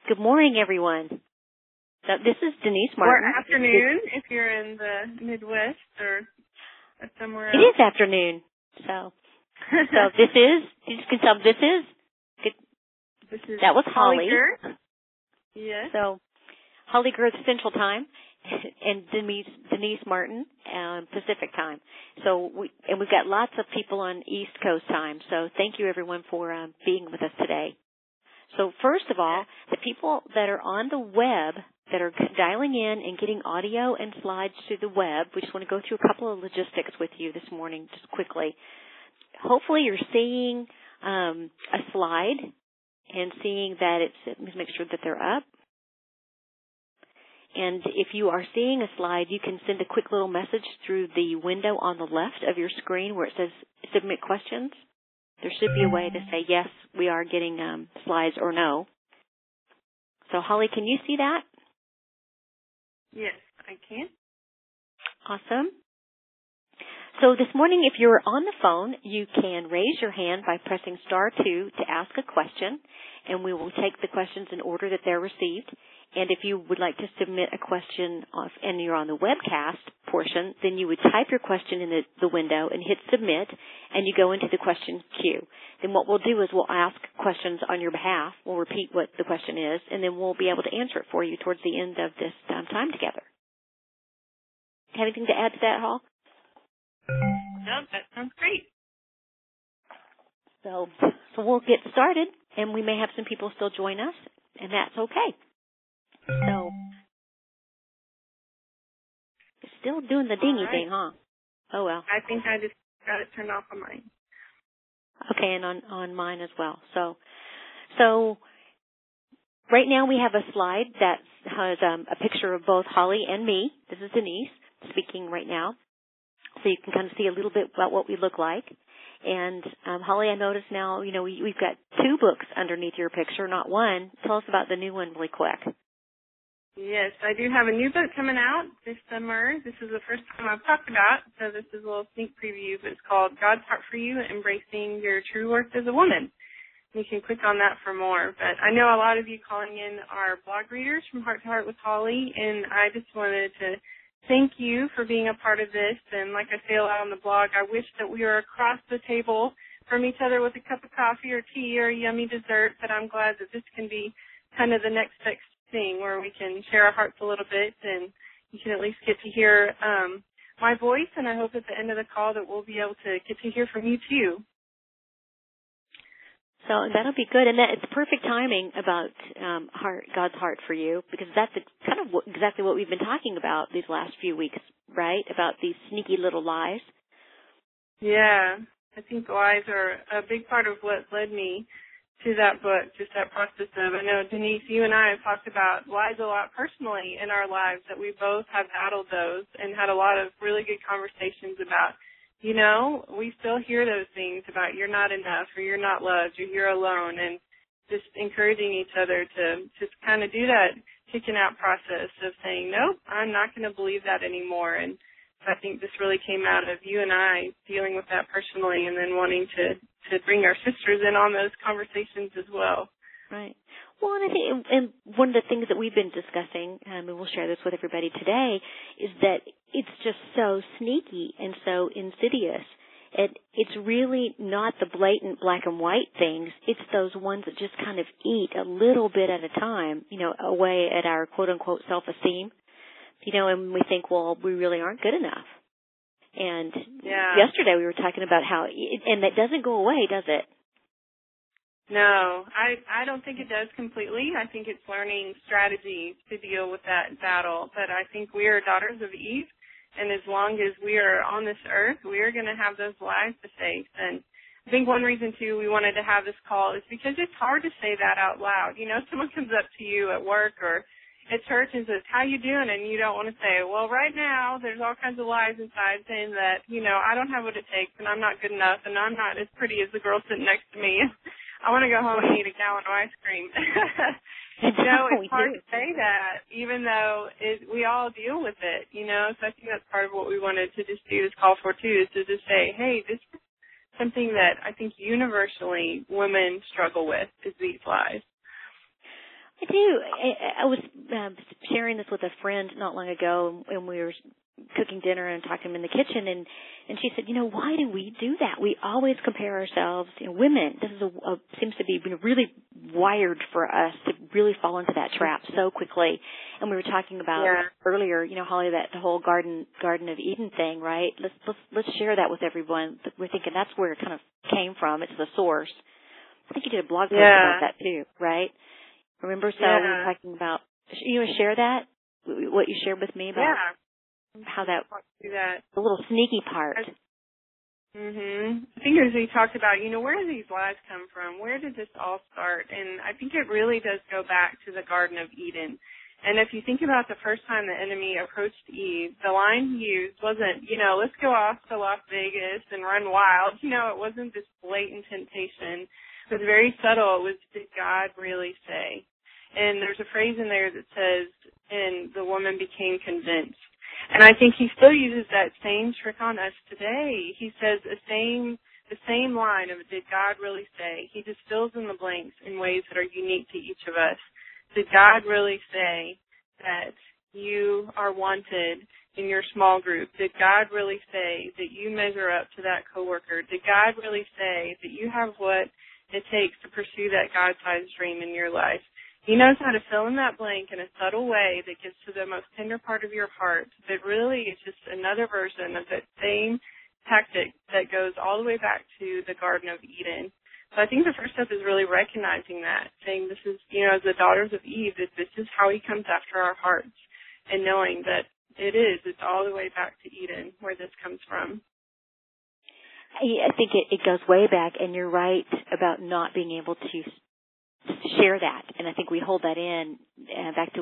Good morning, everyone. So this is Denise Martin. Or afternoon if you're in the Midwest or somewhere else. It is afternoon. So this is, you can tell this is that was Holly. Girth. Yes. So Holly Girth Central Time and Denise Martin Pacific Time. So we've got lots of people on East Coast time. So thank you everyone for being with us today. So first of all, the people that are on the web that are dialing in and getting audio and slides through the web, we just want to go through a couple of logistics with you this morning just quickly. Hopefully you're seeing a slide and seeing that let me make sure that they're up. And if you are seeing a slide, you can send a quick little message through the window on the left of your screen where it says Submit Questions. There should be a way to say, yes, we are getting slides, or no. So, Holly, can you see that? Yes, I can. Awesome. So this morning, if you're on the phone, you can raise your hand by pressing *2 to ask a question, and we will take the questions in order that they're received. And if you would like to submit a question and you're on the webcast portion, then you would type your question in the window and hit submit, and you go into the question queue. Then what we'll do is we'll ask questions on your behalf. We'll repeat what the question is, and then we'll be able to answer it for you towards the end of this time together. Have anything to add to that, Hall? No, that sounds great. So we'll get started, and we may have some people still join us, and that's okay. So, it's still doing the dingy thing, huh? Oh, well. I think I just got it turned off on mine. Okay, and on mine as well. So right now we have a slide that has a picture of both Holly and me. This is Denise speaking right now. So you can kind of see a little bit about what we look like. And Holly, I notice now, we've got 2 books underneath your picture, not one. Tell us about the new one really quick. Yes, I do have a new book coming out this summer. This is the first time I've talked about, so this is a little sneak preview, but it's called God's Heart for You, Embracing Your True Worth as a Woman. You can click on that for more. But I know a lot of you calling in are blog readers from Heart to Heart with Holly, and I just wanted to thank you for being a part of this. And like I say a lot on the blog, I wish that we were across the table from each other with a cup of coffee or tea or a yummy dessert, but I'm glad that this can be kind of the next thing where we can share our hearts a little bit, and you can at least get to hear my voice, and I hope at the end of the call that we'll be able to get to hear from you too. So that'll be good, and it's perfect timing about God's Heart for You, because that's kind of exactly what we've been talking about these last few weeks, right? About these sneaky little lies. Yeah, I think lies are a big part of what led me to that book, just that process of, I know, Denise, you and I have talked about lies a lot personally in our lives, that we both have battled those and had a lot of really good conversations about, we still hear those things about you're not enough or you're not loved or you're alone, and just encouraging each other to just kind of do that kicking out process of saying, nope, I'm not going to believe that anymore. And I think this really came out of you and I dealing with that personally, and then wanting to bring our sisters in on those conversations as well. Right. Well, and I think and one of the things that we've been discussing, and we'll share this with everybody today, is that it's just so sneaky and so insidious. It's really not the blatant black and white things. It's those ones that just kind of eat a little bit at a time, away at our quote-unquote self-esteem. And we think, well, we really aren't good enough. And yesterday we were talking about how, and that doesn't go away, does it? No, I don't think it does completely. I think it's learning strategies to deal with that battle. But I think we are daughters of Eve, and as long as we are on this earth, we are going to have those lies to face. And I think one reason, too, we wanted to have this call is because it's hard to say that out loud. Someone comes up to you at work or at church and says, how you doing? And you don't want to say, well, right now there's all kinds of lies inside saying that, I don't have what it takes and I'm not good enough and I'm not as pretty as the girl sitting next to me. I want to go home and eat a gallon of ice cream. It's hard to say that, even though we all deal with it, So I think that's part of what we wanted to just do this call for, too, is to just say, hey, this is something that I think universally women struggle with, is these lies. I do. I was sharing this with a friend not long ago, and we were cooking dinner and talking in the kitchen, and she said, why do we do that? We always compare ourselves. Women, this is seems to be really wired for us to really fall into that trap so quickly. And we were talking about earlier, Holly, that the whole Garden of Eden thing, right? Let's share that with everyone. We're thinking that's where it kind of came from. It's the source. I think you did a blog post about that too, right? Remember? So we were talking about. You want to share that? What you shared with me about how that the little sneaky part. I think as we talked about, where do these lies come from? Where did this all start? And I think it really does go back to the Garden of Eden. And if you think about the first time the enemy approached Eve, the line he used wasn't, let's go off to Las Vegas and run wild. It wasn't this blatant temptation. It was very subtle. It was, did God really say? And there's a phrase in there that says, and the woman became convinced. And I think he still uses that same trick on us today. He says the same line of, did God really say? He just fills in the blanks in ways that are unique to each of us. Did God really say that you are wanted in your small group? Did God really say that you measure up to that coworker? Did God really say that you have what it takes to pursue that God-sized dream in your life? He knows how to fill in that blank in a subtle way that gets to the most tender part of your heart, but really it's just another version of that same tactic that goes all the way back to the Garden of Eden. So I think the first step is really recognizing that, saying this is, as the daughters of Eve, that this is how he comes after our hearts, and knowing that it's all the way back to Eden where this comes from. I think it goes way back, and you're right about not being able to share that. And I think we hold that in back to